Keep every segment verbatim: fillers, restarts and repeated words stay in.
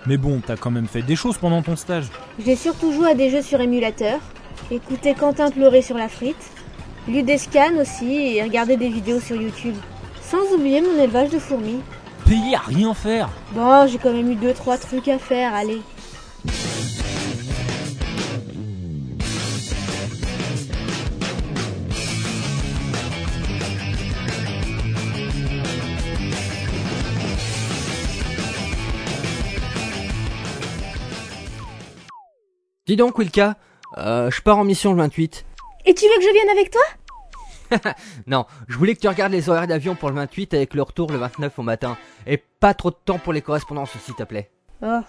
Mais bon, t'as quand même fait des choses pendant ton stage. J'ai surtout joué à des jeux sur émulateur, écouté Quentin pleurer sur la frite, lu des scans aussi et regardé des vidéos sur YouTube. Sans oublier mon élevage de fourmis. Payé à rien faire. Bon, j'ai quand même eu deux trois trucs à faire, allez. Dis donc Wilka, euh, je pars en mission le vingt-huit. Et tu veux que je vienne avec toi? Non, je voulais que tu regardes les horaires d'avion pour le vingt-huit avec le retour le vingt-neuf au matin. Et pas trop de temps pour les correspondances s'il te plaît. Oh.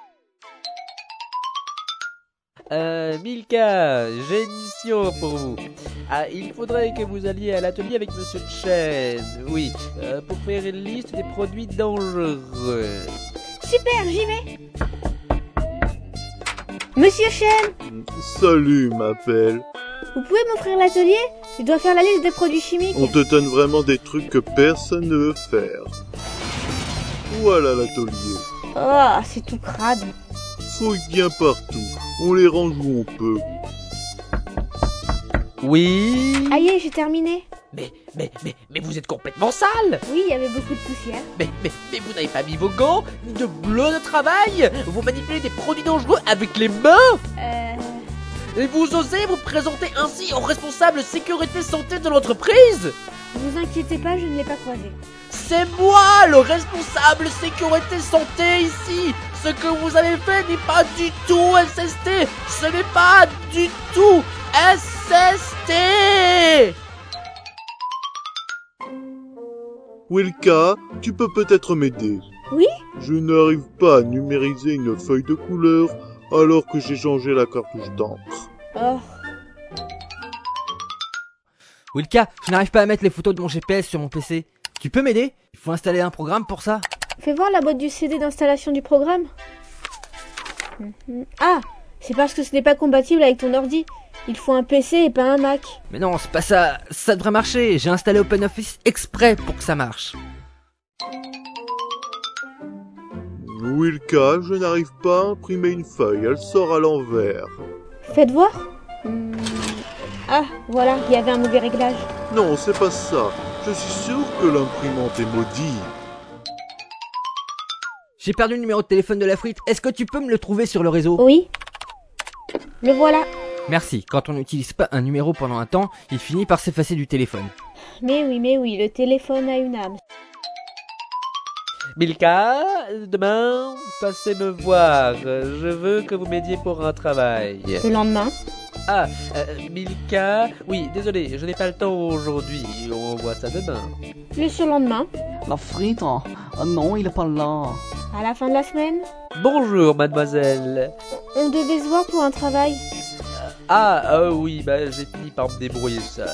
Euh, Milka, j'ai une mission pour vous. Ah, il faudrait que vous alliez à l'atelier avec Monsieur Chen, oui, euh, pour faire une liste des produits dangereux. Super, j'y vais. Monsieur Chen, Salut, ma belle. vous pouvez m'offrir l'atelier? Je dois faire la liste des produits chimiques. On te donne vraiment des trucs que personne ne veut faire. Voilà l'atelier. Oh, c'est tout crade. Fouille bien partout. On les range où on peut. Oui. Aïe, j'ai terminé. Mais, mais, mais, mais vous êtes complètement sale. Oui, il y avait beaucoup de poussière. Mais, mais, mais vous n'avez pas mis vos gants, ni de bleu de travail. Vous manipulez des produits dangereux avec les mains. Euh... Et vous osez vous présenter ainsi au responsable sécurité santé de l'entreprise. Vous inquiétez pas, je ne l'ai pas croisé. C'est moi le responsable sécurité santé ici. Ce que vous avez fait n'est pas du tout S S T. Ce n'est pas du tout S S T. Wilka, tu peux peut-être m'aider. Oui? Je n'arrive pas à numériser une feuille de couleur alors que j'ai changé la cartouche d'encre. Oh. Wilka, je n'arrive pas à mettre les photos de mon G P S sur mon P C. Tu peux m'aider? Il faut installer un programme pour ça. Fais voir la boîte du C D d'installation du programme. Mhm. Ah, c'est parce que ce n'est pas compatible avec ton ordi. Il faut un P C et pas un Mac. Mais non, c'est pas ça. Ça devrait marcher. J'ai installé OpenOffice exprès pour que ça marche. Wilka, je n'arrive pas à imprimer une feuille, elle sort à l'envers. Faites voir. Hmm. Ah, voilà, il y avait un mauvais réglage. Non, c'est pas ça. Je suis sûr que l'imprimante est maudite. J'ai perdu le numéro de téléphone de la frite. Est-ce que tu peux me le trouver sur le réseau? Oui. Le voilà. Merci. Quand on n'utilise pas un numéro pendant un temps, il finit par s'effacer du téléphone. Mais oui, mais oui, le téléphone a une âme. Milka, demain, passez me voir. Je veux que vous m'aidiez pour un travail. Le lendemain. Ah, euh, Milka, oui, désolé, je n'ai pas le temps aujourd'hui. On voit ça demain. Le surlendemain. La frite, oh non, il est pas là. À la fin de la semaine. Bonjour, mademoiselle. On devait se voir pour un travail. Ah, ah oui, bah j'ai fini par me débrouiller seul.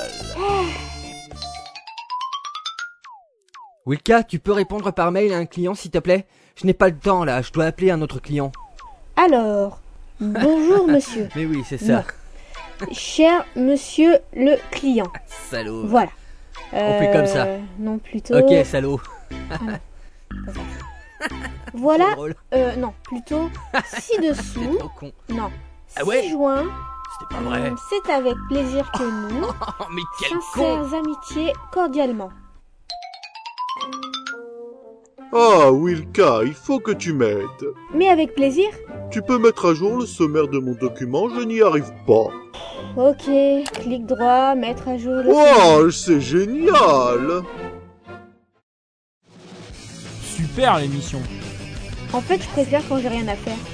Wilka, tu peux répondre par mail à un client s'il te plaît? Je n'ai pas le temps là, je dois appeler un autre client. Alors, bonjour monsieur. Mais oui, c'est ça. Non. Cher monsieur le client. Salaud. Voilà. On fait comme ça. Euh, Non, plutôt... Ok, salaud. Voilà, C'est drôle. euh, non, plutôt ci-dessous. Trop con. Non, Ah ouais? six juin. C'était pas vrai. hum, C'est avec plaisir que nous, Oh, mais quel con. sincères amitiés, cordialement. Ah, Wilka, il faut que tu m'aides. Mais avec plaisir. Tu peux mettre à jour le sommaire de mon document, je n'y arrive pas. Ok, clic droit, mettre à jour le... Wow, c'est génial! Super l'émission. En fait, je préfère quand j'ai rien à faire.